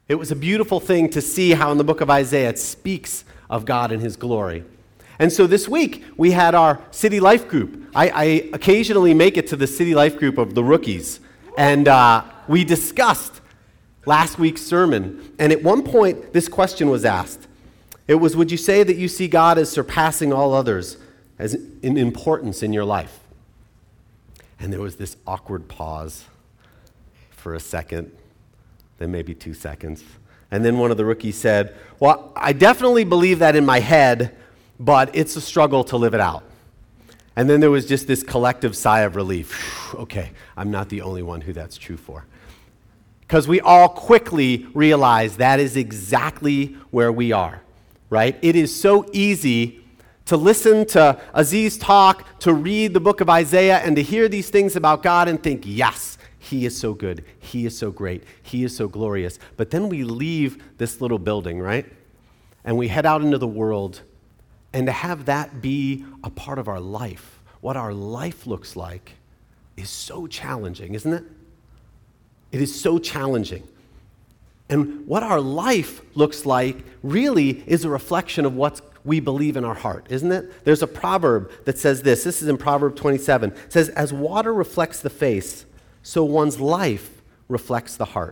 It was a beautiful thing to see how in the book of Isaiah it speaks of God and his glory. And so this week, we had our City Life group. I occasionally make it to the City Life group of the rookies. And we discussed last week's sermon. And at one point, this question was asked. It was, would you say that you see God as surpassing all others as in importance in your life? And there was this awkward pause for a second, then maybe 2 seconds. And then one of the rookies said, well, I definitely believe that in my head, but it's a struggle to live it out. And then there was just this collective sigh of relief. Okay, I'm not the only one who that's true for. Because we all quickly realize that is exactly where we are, right? It is so easy to listen to Aziz talk, to read the book of Isaiah, and to hear these things about God and think, yes, he is so good, he is so great, he is so glorious. But then we leave this little building, right? And we head out into the world, and to have that be a part of our life, what our life looks like, is so challenging, isn't it? It is so challenging. And what our life looks like really is a reflection of what we believe in our heart, isn't it? There's a proverb that says this. This is in Proverb 27. It says, as water reflects the face, so one's life reflects the heart.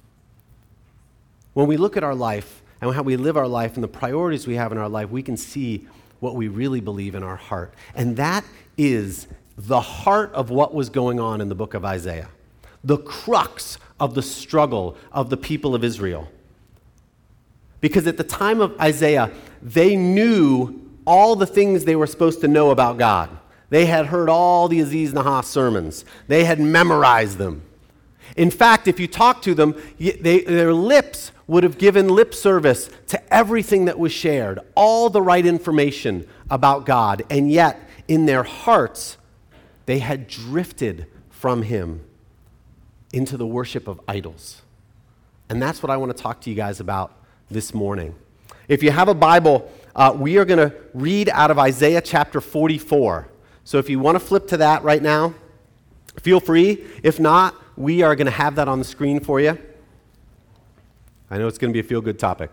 When we look at our life and how we live our life and the priorities we have in our life, we can see what we really believe in our heart. And that is the heart of what was going on in the book of Isaiah. The crux of the struggle of the people of Israel. Because at the time of Isaiah, they knew all the things they were supposed to know about God. They had heard all the Aziz Nahas sermons. They had memorized them. In fact, if you talk to them, their lips would have given lip service to everything that was shared, all the right information about God. And yet, in their hearts, they had drifted from him into the worship of idols. And that's what I want to talk to you guys about this morning. If you have a Bible, we are going to read out of Isaiah chapter 44. So if you want to flip to that right now, feel free. If not, we are going to have that on the screen for you. I know it's going to be a feel-good topic.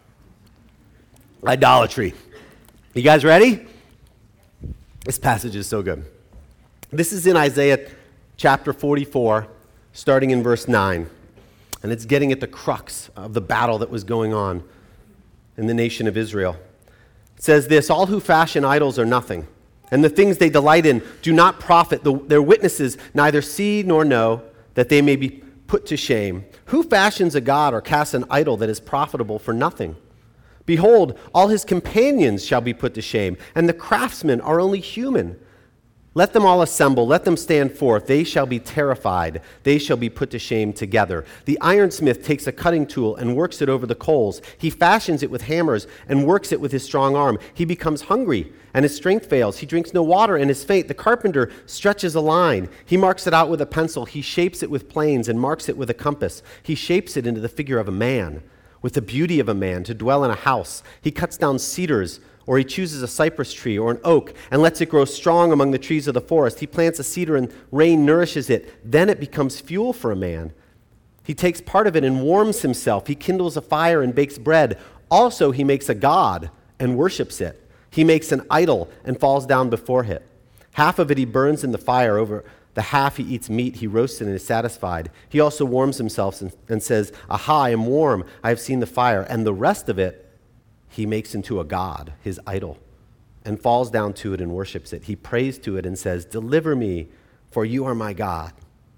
Idolatry. You guys ready? This passage is so good. This is in Isaiah chapter 44, starting in verse 9. And it's getting at the crux of the battle that was going on in the nation of Israel. It says this, all who fashion idols are nothing, and the things they delight in do not profit. Their witnesses neither see nor know, that they may be put to shame. Who fashions a god or casts an idol that is profitable for nothing? Behold, all his companions shall be put to shame, and the craftsmen are only human. Let them all assemble, let them stand forth. They shall be terrified. They shall be put to shame together. The ironsmith takes a cutting tool and works it over the coals. He fashions it with hammers and works it with his strong arm. He becomes hungry, and his strength fails. He drinks no water and is faint. The carpenter stretches a line. He marks it out with a pencil. He shapes it with planes and marks it with a compass. He shapes it into the figure of a man, with the beauty of a man, to dwell in a house. He cuts down cedars, or he chooses a cypress tree or an oak and lets it grow strong among the trees of the forest. He plants a cedar and rain nourishes it. Then it becomes fuel for a man. He takes part of it and warms himself. He kindles a fire and bakes bread. Also he makes a god and worships it. He makes an idol and falls down before it. Half of it he burns in the fire. Over the half he eats meat. He roasts it and is satisfied. He also warms himself and says, aha, I am warm. I have seen the fire. And the rest of it he makes into a god, his idol, and falls down to it and worships it. He prays to it and says, deliver me, for you are my God.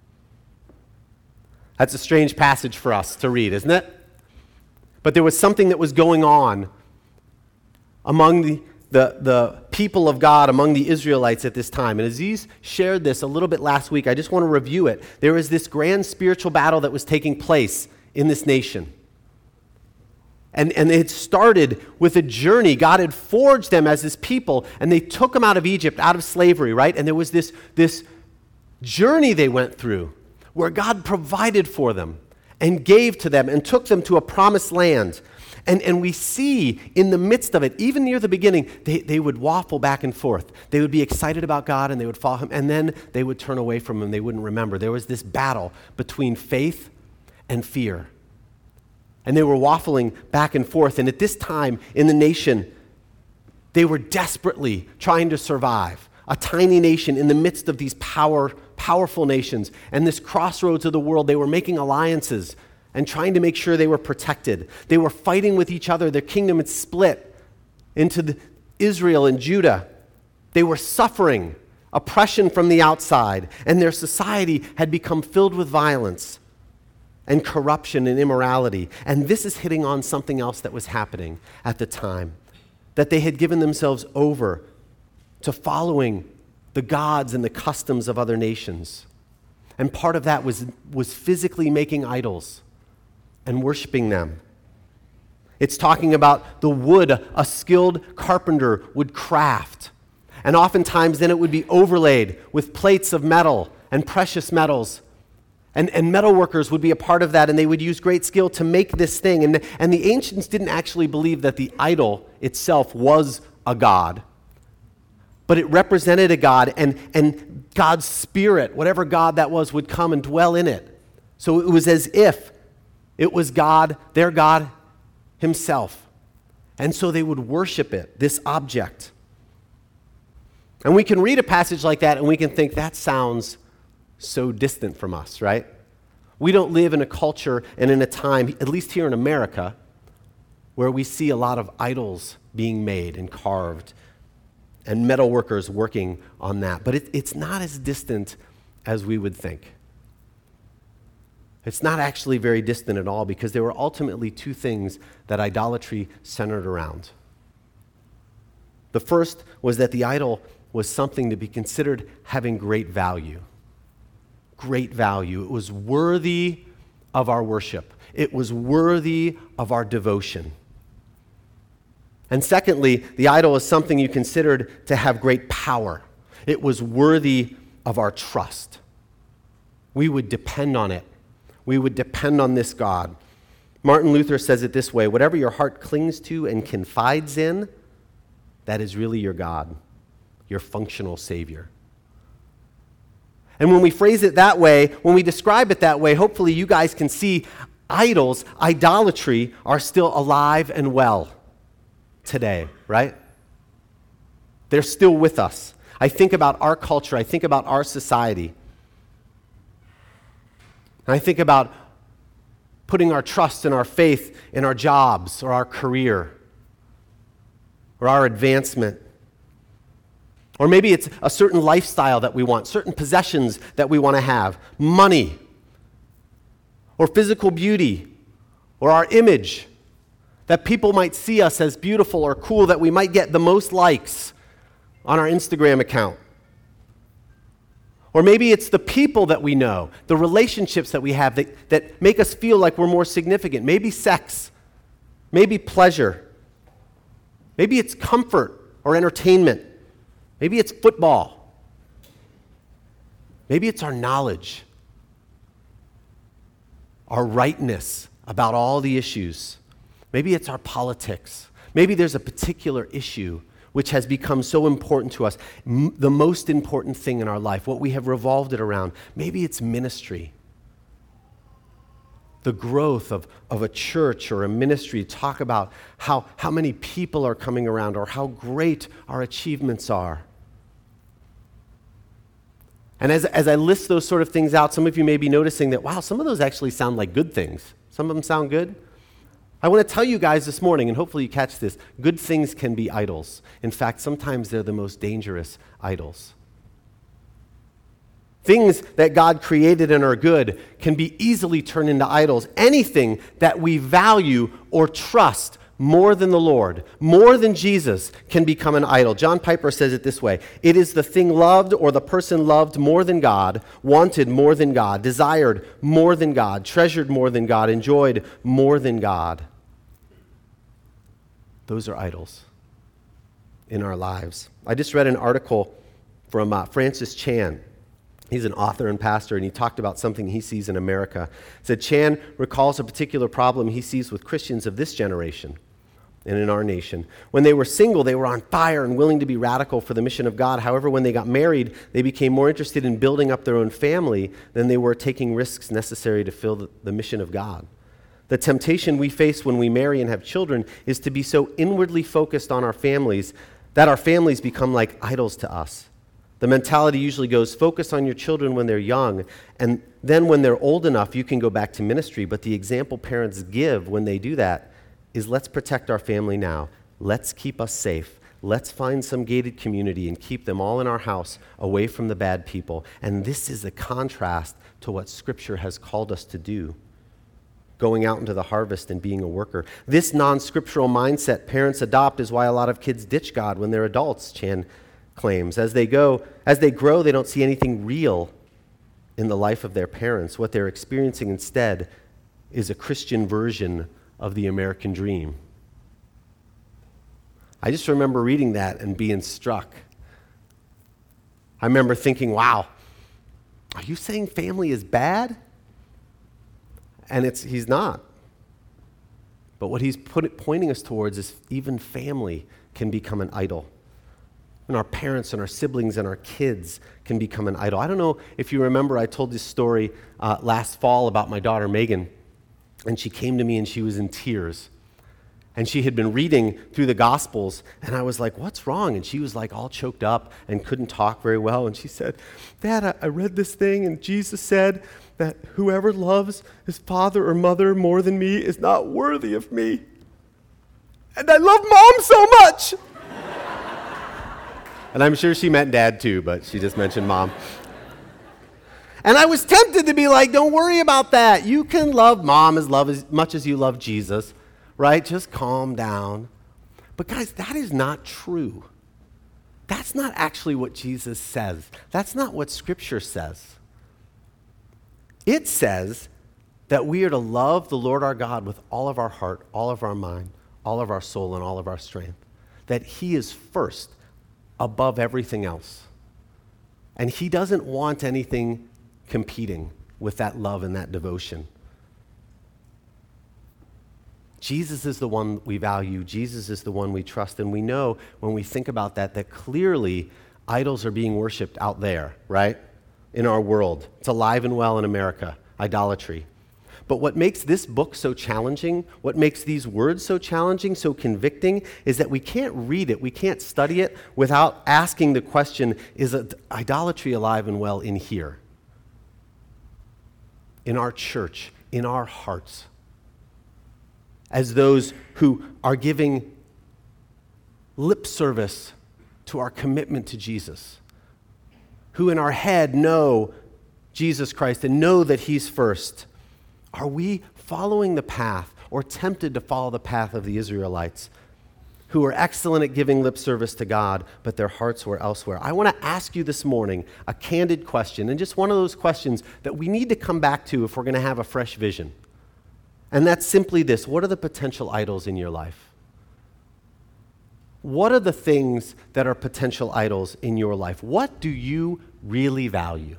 That's a strange passage for us to read, isn't it? But there was something that was going on among the people of God, among the Israelites at this time. And Aziz shared this a little bit last week. I just want to review it. There was this grand spiritual battle that was taking place in this nation. And it started with a journey. God had forged them as his people, and they took them out of Egypt, out of slavery, right? And there was this journey they went through where God provided for them and gave to them and took them to a promised land. And we see in the midst of it, even near the beginning, they would waffle back and forth. They would be excited about God, and they would follow him, and then they would turn away from him. They wouldn't remember. There was this battle between faith and fear. And they were waffling back and forth. And at this time in the nation, they were desperately trying to survive. A tiny nation in the midst of these powerful nations. And this crossroads of the world, they were making alliances and trying to make sure they were protected. They were fighting with each other. Their kingdom had split into Israel and Judah. They were suffering oppression from the outside, and their society had become filled with violence and corruption and immorality. And this is hitting on something else that was happening at the time, that they had given themselves over to following the gods and the customs of other nations. And part of that was physically making idols and worshiping them. It's talking about the wood a skilled carpenter would craft. And oftentimes then it would be overlaid with plates of metal and precious metals. And metal workers would be a part of that, and they would use great skill to make this thing. And the ancients didn't actually believe that the idol itself was a god, but it represented a god, and God's spirit, whatever god that was, would come and dwell in it. So it was as if it was God, their God himself. And so they would worship it, this object. And we can read a passage like that and we can think that sounds so distant from us, right? We don't live in a culture and in a time, at least here in America, where we see a lot of idols being made and carved and metal workers working on that. But it's not as distant as we would think. It's not actually very distant at all, because there were ultimately two things that idolatry centered around. The first was that the idol was something to be considered having great value. Great value. It was worthy of our worship. It was worthy of our devotion. And secondly, the idol is something you considered to have great power. It was worthy of our trust. We would depend on it. We would depend on this God. Martin Luther says it this way: whatever your heart clings to and confides in, that is really your God, your functional Savior. And when we phrase it that way, when we describe it that way, hopefully you guys can see idols, idolatry, are still alive and well today, right? They're still with us. I think about our culture. I think about our society. And I think about putting our trust and our faith in our jobs or our career or our advancement. Or maybe it's a certain lifestyle that we want, certain possessions that we want to have, money, or physical beauty, or our image, that people might see us as beautiful or cool, that we might get the most likes on our Instagram account. Or maybe it's the people that we know, the relationships that we have that make us feel like we're more significant. Maybe sex, maybe pleasure, maybe it's comfort or entertainment. Maybe it's football. Maybe it's our knowledge, our rightness about all the issues. Maybe it's our politics. Maybe there's a particular issue which has become so important to us, the most important thing in our life, what we have revolved it around. Maybe it's ministry. The growth of a church or a ministry, talk about how many people are coming around or how great our achievements are. And as I list those sort of things out, some of you may be noticing that, wow, some of those actually sound like good things. Some of them sound good. I want to tell you guys this morning, and hopefully you catch this, good things can be idols. In fact, sometimes they're the most dangerous idols. Things that God created and are good can be easily turned into idols. Anything that we value or trust more than the Lord, more than Jesus, can become an idol. John Piper says it this way: it is the thing loved or the person loved more than God, wanted more than God, desired more than God, treasured more than God, enjoyed more than God. Those are idols in our lives. I just read an article from Francis Chan. He's an author and pastor, and he talked about something he sees in America. He said Chan recalls a particular problem he sees with Christians of this generation and in our nation. When they were single, they were on fire and willing to be radical for the mission of God. However, when they got married, they became more interested in building up their own family than they were taking risks necessary to fulfill the mission of God. The temptation we face when we marry and have children is to be so inwardly focused on our families that our families become like idols to us. The mentality usually goes, focus on your children when they're young, and then when they're old enough, you can go back to ministry. But the example parents give when they do that is, let's protect our family now. Let's keep us safe. Let's find some gated community and keep them all in our house away from the bad people. And this is a contrast to what Scripture has called us to do, going out into the harvest and being a worker. This non-scriptural mindset parents adopt is why a lot of kids ditch God when they're adults, Chan claims. As they grow, they don't see anything real in the life of their parents. What they're experiencing instead is a Christian version of the American dream. I just remember reading that and being struck. I remember thinking, wow, are you saying family is bad? And he's not. But what he's pointing us towards is even family can become an idol. And our parents and our siblings and our kids can become an idol. I don't know if you remember, I told this story last fall about my daughter Megan, and she came to me and she was in tears. And she had been reading through the Gospels, and I was like, what's wrong? And she was like all choked up and couldn't talk very well. And she said, Dad, I read this thing, and Jesus said that whoever loves his father or mother more than me is not worthy of me. And I love Mom so much. And I'm sure she meant Dad too, but she just mentioned Mom. And I was tempted to be like, don't worry about that. You can love Mom as much as you love Jesus. Right? Just calm down. But guys, that is not true. That's not actually what Jesus says. That's not what Scripture says. It says that we are to love the Lord our God with all of our heart, all of our mind, all of our soul, and all of our strength. That He is first, above everything else. And He doesn't want anything competing with that love and that devotion. Jesus is the one we value. Jesus is the one we trust. And we know when we think about that clearly idols are being worshiped out there, right? In our world. It's alive and well in America, idolatry. But what makes this book so challenging, what makes these words so challenging, so convicting, is that we can't read it, we can't study it without asking the question, is idolatry alive and well in here? In our church, in our hearts? As those who are giving lip service to our commitment to Jesus, who in our head know Jesus Christ and know that He's first, are we following the path or tempted to follow the path of the Israelites, who were excellent at giving lip service to God, but their hearts were elsewhere? I want to ask you this morning a candid question, and just one of those questions that we need to come back to if we're going to have a fresh vision. And that's simply this: what are the potential idols in your life? What are the things that are potential idols in your life? What do you really value?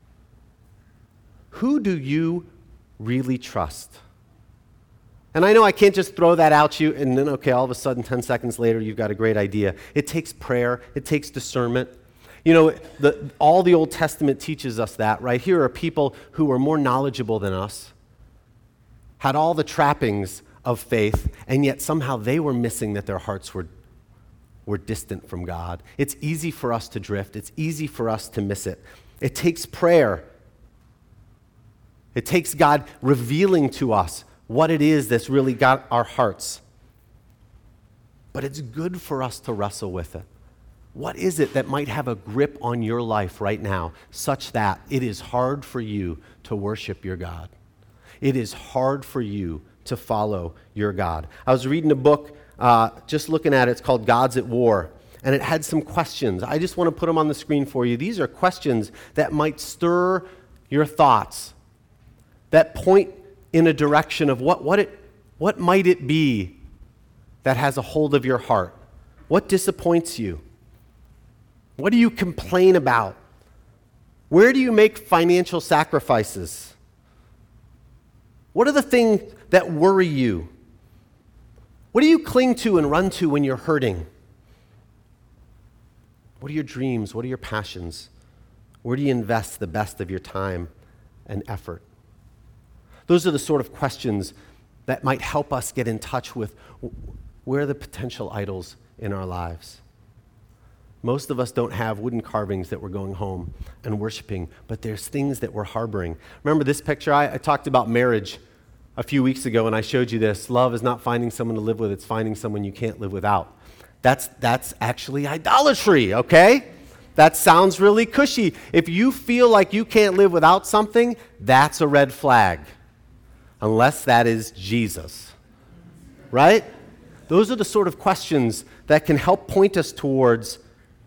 Who do you really trust? And I know I can't just throw that out you and then, okay, all of a sudden 10 seconds later you've got a great idea. It takes prayer. It takes discernment. You know, all the Old Testament teaches us that, right? Here are people who are more knowledgeable than us, had all the trappings of faith, and yet somehow they were missing that their hearts were distant from God. It's easy for us to drift. It's easy for us to miss it. It takes prayer. It takes God revealing to us what it is that's really got our hearts. But it's good for us to wrestle with it. What is it that might have a grip on your life right now such that it is hard for you to worship your God? It is hard for you to follow your God. I was reading a book, just looking at it. It's called Gods at War, and it had some questions. I just want to put them on the screen for you. These are questions that might stir your thoughts, that point in a direction of what might it be that has a hold of your heart? What disappoints you? What do you complain about? Where do you make financial sacrifices? What are the things that worry you? What do you cling to and run to when you're hurting? What are your dreams? What are your passions? Where do you invest the best of your time and effort? Those are the sort of questions that might help us get in touch with where are the potential idols in our lives. Most of us don't have wooden carvings that we're going home and worshiping, but there's things that we're harboring. Remember this picture? I talked about marriage a few weeks ago, and I showed you this. Love is not finding someone to live with, it's finding someone you can't live without. That's actually idolatry, okay? That sounds really cushy. If you feel like you can't live without something, that's a red flag. Unless that is Jesus, right? Those are the sort of questions that can help point us towards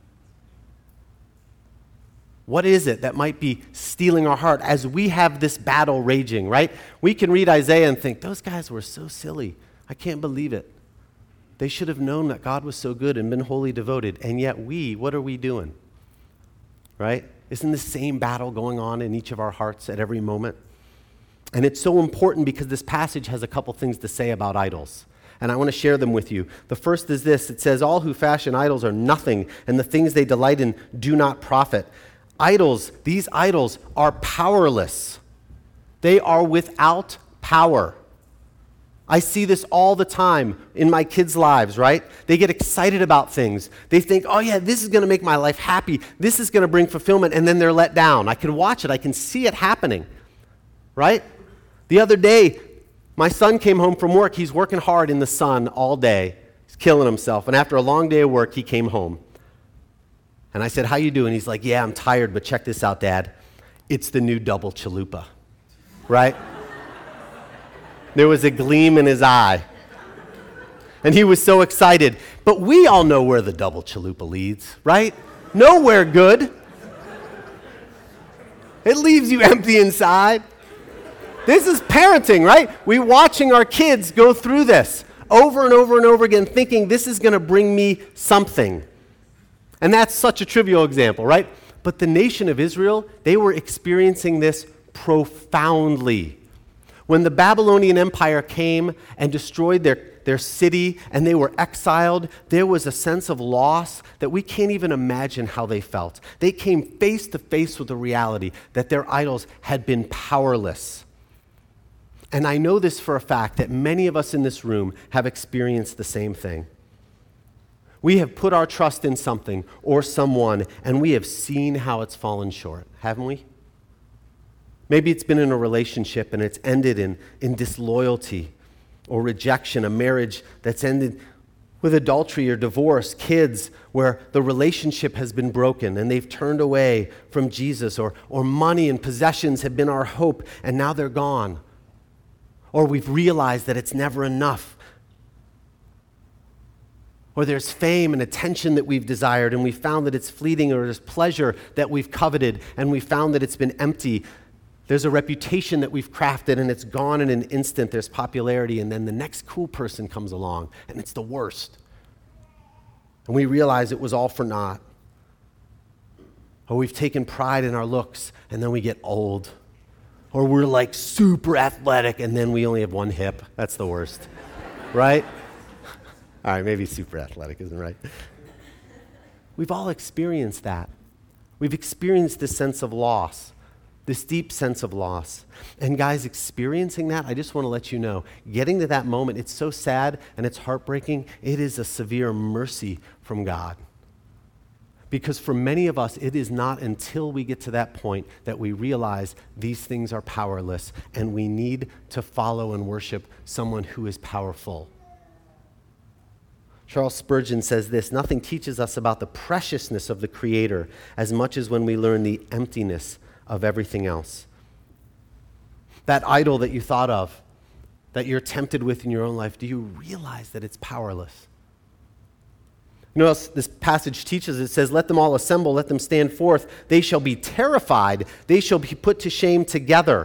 what is it that might be stealing our heart as we have this battle raging, right? We can read Isaiah and think, those guys were so silly. I can't believe it. They should have known that God was so good and been wholly devoted. And yet what are we doing? Right? Isn't the same battle going on in each of our hearts at every moment? And it's so important because this passage has a couple things to say about idols. And I want to share them with you. The first is this. It says, all who fashion idols are nothing, and the things they delight in do not profit. These idols are powerless. They are without power. I see this all the time in my kids' lives, right? They get excited about things. They think, oh yeah, this is going to make my life happy. This is going to bring fulfillment, and then they're let down. I can watch it. I can see it happening, right? The other day, my son came home from work. He's working hard in the sun all day. He's killing himself. And after a long day of work, he came home. And I said, how you doing? He's like, yeah, I'm tired, but check this out, Dad. It's the new double chalupa, right? There was a gleam in his eye. And he was so excited. But we all know where the double chalupa leads, right? Nowhere good. It leaves you empty inside. This is parenting, right? We're watching our kids go through this over and over and over again, thinking this is going to bring me something. And that's such a trivial example, right? But the nation of Israel, they were experiencing this profoundly. When the Babylonian Empire came and destroyed their city and they were exiled, there was a sense of loss that we can't even imagine how they felt. They came face to face with the reality that their idols had been powerless. And I know this for a fact that many of us in this room have experienced the same thing. We have put our trust in something or someone, and we have seen how it's fallen short, haven't we? Maybe it's been in a relationship and it's ended in disloyalty or rejection, a marriage that's ended with adultery or divorce, kids where the relationship has been broken and they've turned away from Jesus, or money and possessions have been our hope and now they're gone. Or we've realized that it's never enough. Or there's fame and attention that we've desired and we found that it's fleeting, or there's pleasure that we've coveted and we found that it's been empty. There's a reputation that we've crafted and it's gone in an instant. There's popularity, and then the next cool person comes along and it's the worst. And we realize it was all for naught. Or we've taken pride in our looks and then we get old. Or we're like super athletic and then we only have one hip. That's the worst, right? All right, maybe super athletic isn't right. We've all experienced that. We've experienced this sense of loss, this deep sense of loss. And guys, experiencing that, I just want to let you know, getting to that moment, it's so sad and it's heartbreaking. It is a severe mercy from God. Because for many of us, it is not until we get to that point that we realize these things are powerless and we need to follow and worship someone who is powerful. Charles Spurgeon says this: nothing teaches us about the preciousness of the Creator as much as when we learn the emptiness of everything else. That idol that you thought of, that you're tempted with in your own life, do you realize that it's powerless? You know what else this passage teaches? It says, let them all assemble, let them stand forth. They shall be terrified. They shall be put to shame together.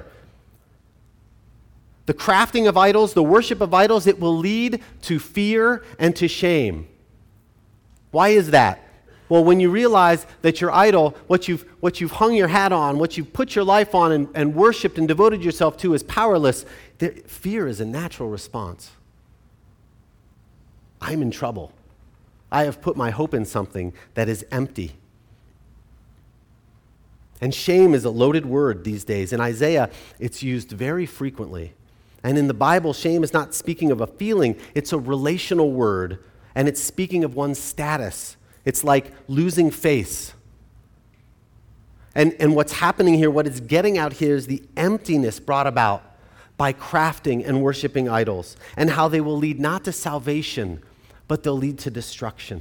The crafting of idols, the worship of idols, it will lead to fear and to shame. Why is that? Well, when you realize that your idol, what you've hung your hat on, what you've put your life on and worshiped and devoted yourself to is powerless, fear is a natural response. I'm in trouble. I have put my hope in something that is empty. And shame is a loaded word these days. In Isaiah, it's used very frequently. And in the Bible, shame is not speaking of a feeling, it's a relational word, and it's speaking of one's status. It's like losing face. And what's happening here, what it's getting out here is the emptiness brought about by crafting and worshiping idols, and how they will lead not to salvation, but they'll lead to destruction.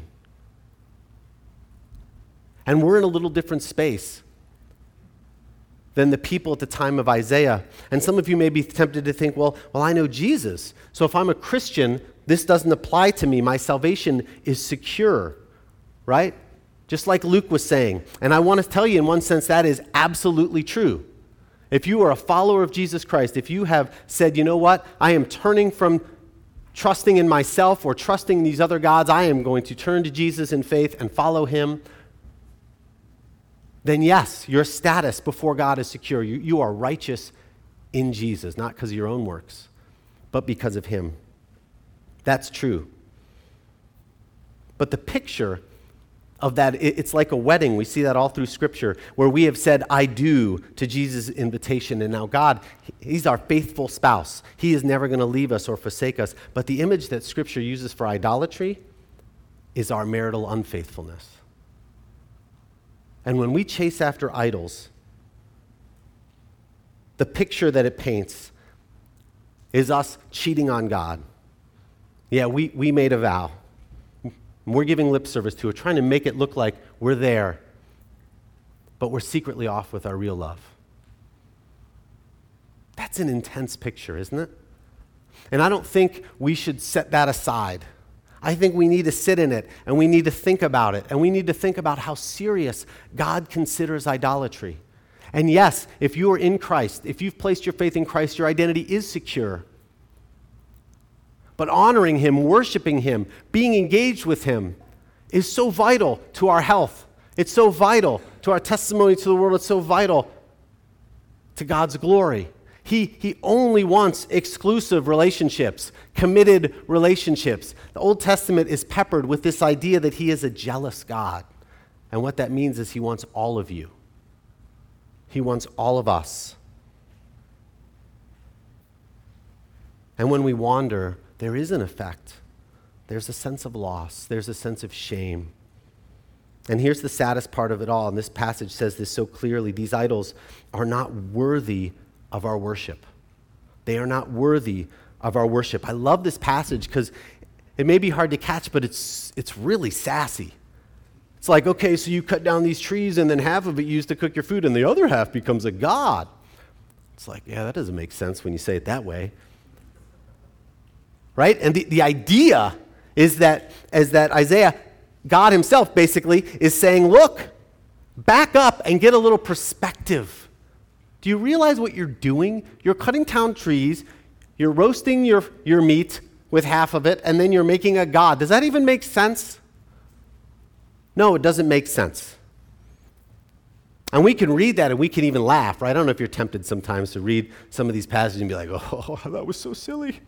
And we're in a little different space than the people at the time of Isaiah. And some of you may be tempted to think, well, I know Jesus. So if I'm a Christian, this doesn't apply to me. My salvation is secure, right? Just like Luke was saying. And I want to tell you, in one sense, that is absolutely true. If you are a follower of Jesus Christ, if you have said, you know what, I am turning from trusting in myself or trusting these other gods, I am going to turn to Jesus in faith and follow him, then yes, your status before God is secure. You are righteous in Jesus, not because of your own works, but because of him. That's true. But the picture of that, it's like a wedding. We see that all through Scripture, where we have said, I do, to Jesus' invitation. And now God, he's our faithful spouse. He is never going to leave us or forsake us. But the image that Scripture uses for idolatry is our marital unfaithfulness. And when we chase after idols, the picture that it paints is us cheating on God. Yeah, we made a vow. We're giving lip service to it, trying to make it look like we're there, but we're secretly off with our real love. That's an intense picture, isn't it? And I don't think we should set that aside. I think we need to sit in it, and we need to think about it, and we need to think about how serious God considers idolatry. And yes, if you are in Christ, if you've placed your faith in Christ, your identity is secure. But honoring him, worshiping him, being engaged with him is so vital to our health. It's so vital to our testimony to the world. It's so vital to God's glory. He only wants exclusive relationships, committed relationships. The Old Testament is peppered with this idea that he is a jealous God. And what that means is he wants all of you. He wants all of us. And when we wander, there is an effect. There's a sense of loss. There's a sense of shame. And here's the saddest part of it all, and this passage says this so clearly. These idols are not worthy of our worship. They are not worthy of our worship. I love this passage because it may be hard to catch, but it's really sassy. It's like, okay, so you cut down these trees, and then half of it you use to cook your food, and the other half becomes a god. It's like, yeah, that doesn't make sense when you say it that way. Right? And the idea is that Isaiah, God himself basically, is saying, look, back up and get a little perspective. Do you realize what you're doing? You're cutting down trees, you're roasting your meat with half of it, and then you're making a god. Does that even make sense? No, it doesn't make sense. And we can read that and we can even laugh, right? I don't know if you're tempted sometimes to read some of these passages and be like, oh, that was so silly.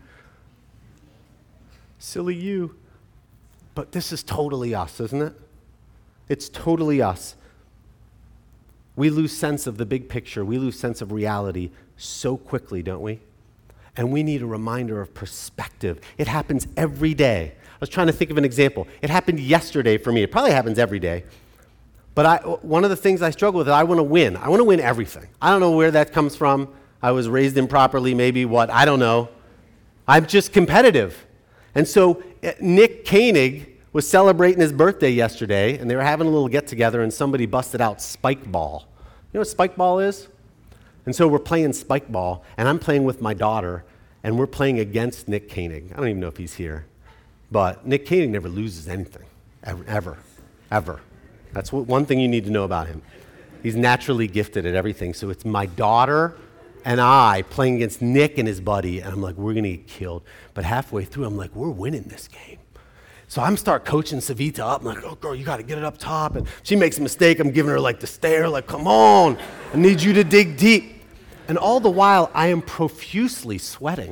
Silly you. But this is totally us, isn't it? It's totally us. We lose sense of the big picture. We lose sense of reality so quickly, don't we? And we need a reminder of perspective. It happens every day. I was trying to think of an example. It happened yesterday for me. It probably happens every day. But one of the things I struggle with is I want to win. I want to win everything. I don't know where that comes from. I was raised improperly, maybe what, I don't know. I'm just competitive. And so Nick Koenig was celebrating his birthday yesterday, and they were having a little get-together, and somebody busted out spike ball. You know what spike ball is? And so we're playing spike ball, and I'm playing with my daughter, and we're playing against Nick Koenig. I don't even know if he's here. But Nick Koenig never loses anything, ever. That's one thing you need to know about him. He's naturally gifted at everything. So it's my daughter and I playing against Nick and his buddy, and I'm like, we're going to get killed. But halfway through, I'm like, we're winning this game. So I'm start coaching Savita up. I'm like, oh, girl, you got to get it up top. And she makes a mistake. I'm giving her like the stare, like, come on. I need you to dig deep. And all the while, I am profusely sweating.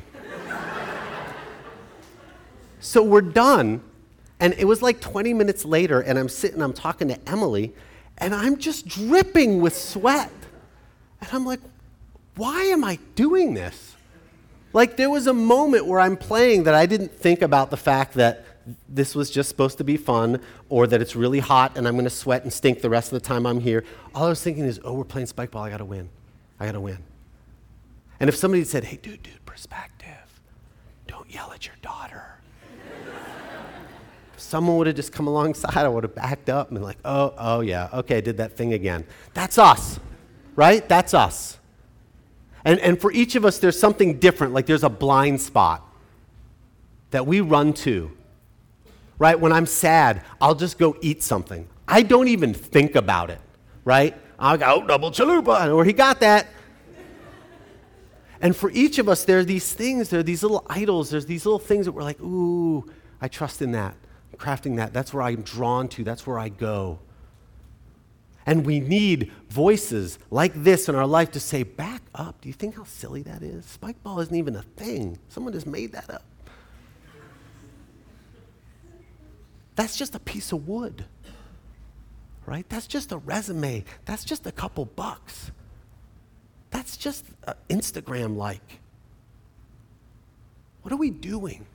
So we're done. And it was like 20 minutes later, and I'm talking to Emily, and I'm just dripping with sweat. And I'm like, why am I doing this? Like there was a moment where I'm playing that I didn't think about the fact that this was just supposed to be fun, or that it's really hot and I'm going to sweat and stink the rest of the time I'm here. All I was thinking is, oh, we're playing spike ball. I got to win. I got to win. And if somebody said, hey, dude, perspective, don't yell at your daughter. If someone would have just come alongside, I would have backed up and been like, oh, yeah, okay, I did that thing again. That's us, right? That's us. And for each of us, there's something different, like there's a blind spot that we run to. Right? When I'm sad, I'll just go eat something. I don't even think about it, right? I'll go, double chalupa, where he got that. And for each of us, there are these things, there are these little idols, there's these little things that we're like, ooh, I trust in that. I'm crafting that. That's where I'm drawn to. That's where I go. And we need voices like this in our life to say, back up. Do you think how silly that is? Spike ball isn't even a thing. Someone just made that up. That's just a piece of wood, right? That's just a resume. That's just a couple bucks. That's just Instagram-like. What are we doing?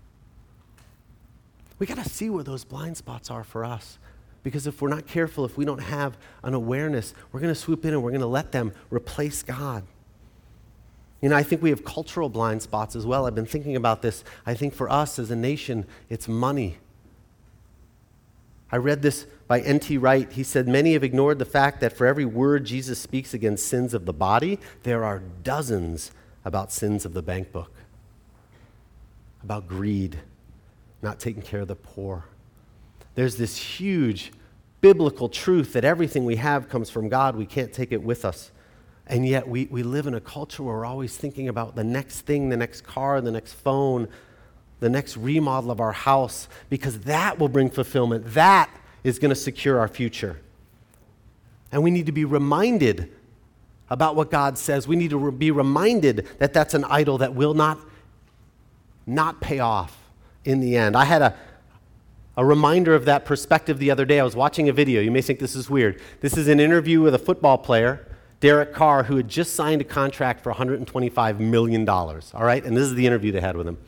We got to see where those blind spots are for us. Because if we're not careful, if we don't have an awareness, we're going to swoop in and we're going to let them replace God. You know, I think we have cultural blind spots as well. I've been thinking about this. I think for us as a nation, it's money. I read this by N.T. Wright. He said, many have ignored the fact that for every word Jesus speaks against sins of the body, there are dozens about sins of the bank book, about greed, not taking care of the poor. There's this huge biblical truth that everything we have comes from God. We can't take it with us. And yet we live in a culture where we're always thinking about the next thing, the next car, the next phone, the next remodel of our house, because that will bring fulfillment. That is going to secure our future. And we need to be reminded about what God says. We need to be reminded that that's an idol that will not pay off in the end. I had a reminder of that perspective the other day. I was watching a video. You may think this is weird. This is an interview with a football player, Derek Carr, who had just signed a contract for $125 million. All right? And this is the interview they had with him.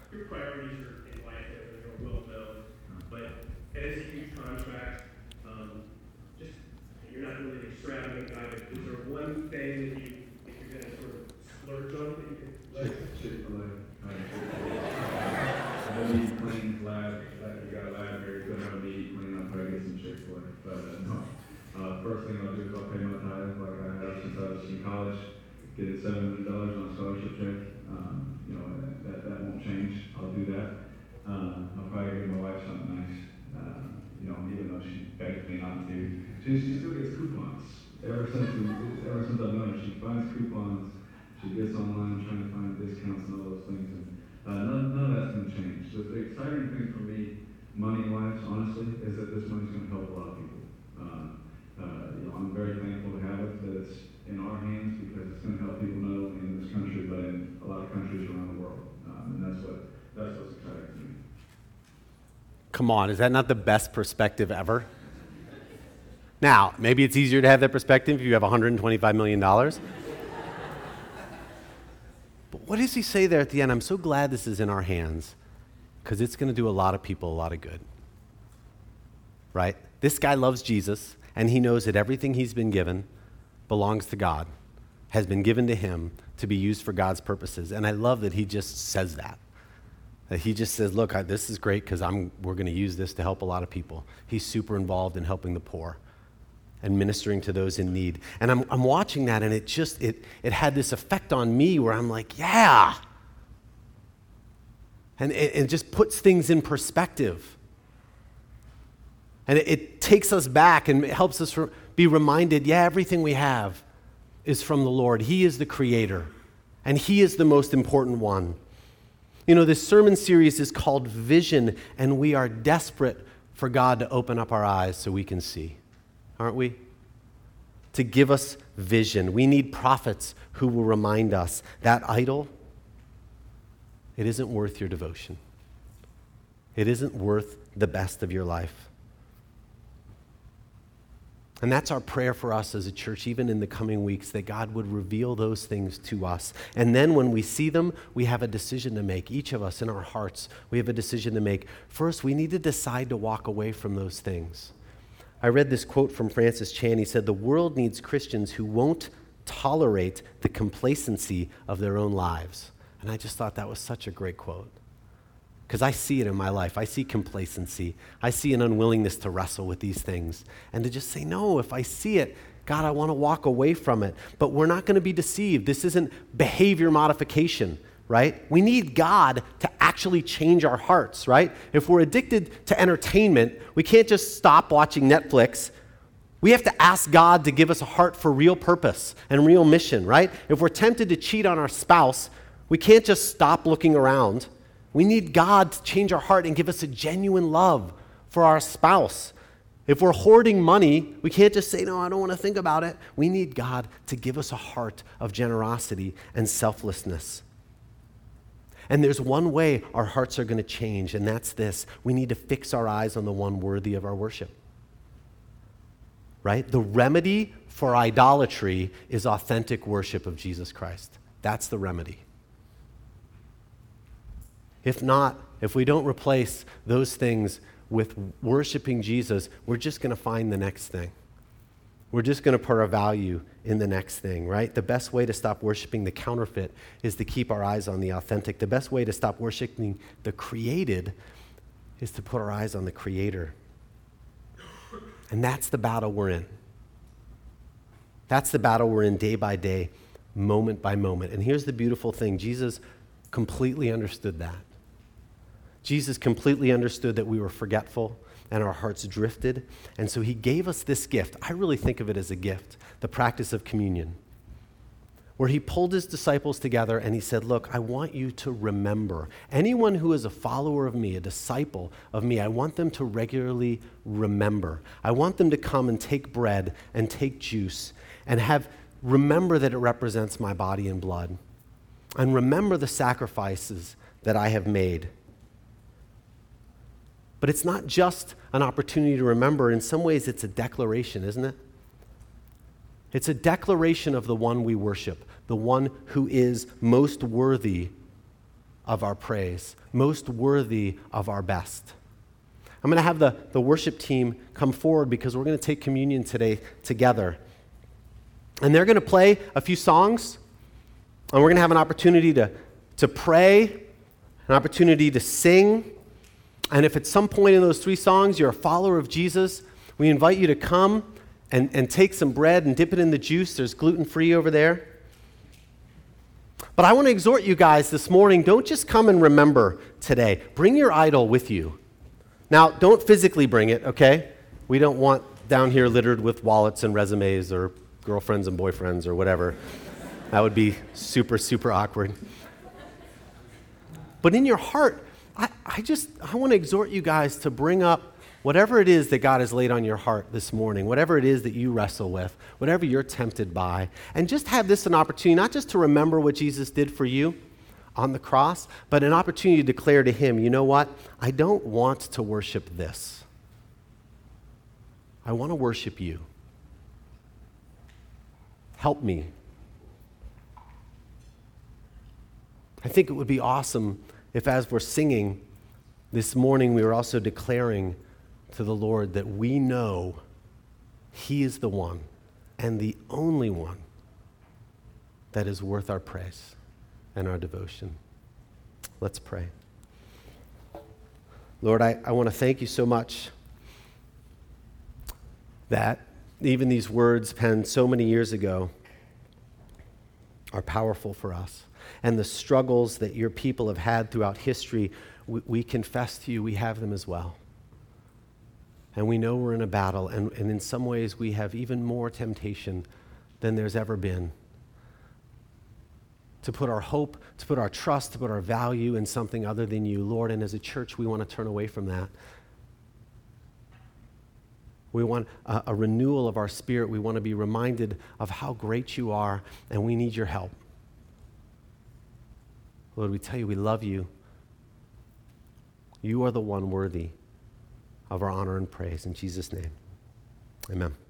First thing I'll do is I'll pay my tithes like I have since I was in college. Get $700 on a scholarship check. That won't change. I'll do that. I'll probably give my wife something nice. Even though she begged me not to. She still gets coupons. Ever since I've known her, she finds coupons. She gets online trying to find discounts and all those things. And none of that's going to change. So the exciting thing for me, money-wise, honestly, is that this money's going to help a lot of people. I'm very thankful to have it, that it's in our hands, because it's going to help people not only in this country, but in a lot of countries around the world. And that's what's exciting to me. Come on, is that not the best perspective ever? Now, maybe it's easier to have that perspective if you have $125 million. But what does he say there at the end? I'm so glad this is in our hands, because it's going to do a lot of people a lot of good. Right? This guy loves Jesus, and he knows that everything he's been given belongs to God, has been given to him to be used for God's purposes. And I love that he just says that. That he just says, look, this is great because we're going to use this to help a lot of people. He's super involved in helping the poor and ministering to those in need. And I'm watching that, and it had this effect on me where I'm like, yeah. And it just puts things in perspective. And it takes us back and it helps us be reminded, yeah, everything we have is from the Lord. He is the creator, and he is the most important one. You know, this sermon series is called Vision, and we are desperate for God to open up our eyes so we can see, aren't we? To give us vision. We need prophets who will remind us that idol, it isn't worth your devotion. It isn't worth the best of your life. And that's our prayer for us as a church, even in the coming weeks, that God would reveal those things to us. And then when we see them, we have a decision to make. Each of us in our hearts, we have a decision to make. First, we need to decide to walk away from those things. I read this quote from Francis Chan. He said, "The world needs Christians who won't tolerate the complacency of their own lives." And I just thought that was such a great quote. Because I see it in my life. I see complacency. I see an unwillingness to wrestle with these things. And to just say, no, if I see it, God, I want to walk away from it. But we're not going to be deceived. This isn't behavior modification, right? We need God to actually change our hearts, right? If we're addicted to entertainment, we can't just stop watching Netflix. We have to ask God to give us a heart for real purpose and real mission, right? If we're tempted to cheat on our spouse, we can't just stop looking around. We need God to change our heart and give us a genuine love for our spouse. If we're hoarding money, we can't just say, no, I don't want to think about it. We need God to give us a heart of generosity and selflessness. And there's one way our hearts are going to change, and that's this. We need to fix our eyes on the one worthy of our worship. Right? The remedy for idolatry is authentic worship of Jesus Christ. That's the remedy. If not, if we don't replace those things with worshiping Jesus, we're just going to find the next thing. We're just going to put our value in the next thing, right? The best way to stop worshiping the counterfeit is to keep our eyes on the authentic. The best way to stop worshiping the created is to put our eyes on the Creator. And that's the battle we're in. That's the battle we're in day by day, moment by moment. And here's the beautiful thing. Jesus completely understood that. Jesus completely understood that we were forgetful and our hearts drifted. And so he gave us this gift. I really think of it as a gift, the practice of communion, where he pulled his disciples together and he said, look, I want you to remember. Anyone who is a follower of me, a disciple of me, I want them to regularly remember. I want them to come and take bread and take juice and remember that it represents my body and blood. And remember the sacrifices that I have made. But it's not just an opportunity to remember. In some ways, it's a declaration, isn't it? It's a declaration of the one we worship, the one who is most worthy of our praise, most worthy of our best. I'm going to have the worship team come forward because we're going to take communion today together. And they're going to play a few songs, and we're going to have an opportunity to pray, an opportunity to sing. And if at some point in those 3 songs you're a follower of Jesus, we invite you to come and take some bread and dip it in the juice. There's gluten-free over there. But I want to exhort you guys this morning, don't just come and remember today. Bring your idol with you. Now, don't physically bring it, okay? We don't want down here littered with wallets and resumes or girlfriends and boyfriends or whatever. That would be super, super awkward. But in your heart, I want to exhort you guys to bring up whatever it is that God has laid on your heart this morning, whatever it is that you wrestle with, whatever you're tempted by, and just have this an opportunity, not just to remember what Jesus did for you on the cross, but an opportunity to declare to him, you know what? I don't want to worship this. I want to worship you. Help me. I think it would be awesome if as we're singing this morning, we were also declaring to the Lord that we know he is the one and the only one that is worth our praise and our devotion. Let's pray. Lord, I want to thank you so much that even these words penned so many years ago are powerful for us. And the struggles that your people have had throughout history, we confess to you we have them as well. And we know we're in a battle, and in some ways we have even more temptation than there's ever been to put our hope, to put our trust, to put our value in something other than you, Lord. And as a church, we want to turn away from that. We want a renewal of our spirit. We want to be reminded of how great you are, and we need your help. Lord, we tell you we love you. You are the one worthy of our honor and praise. In Jesus' name, amen.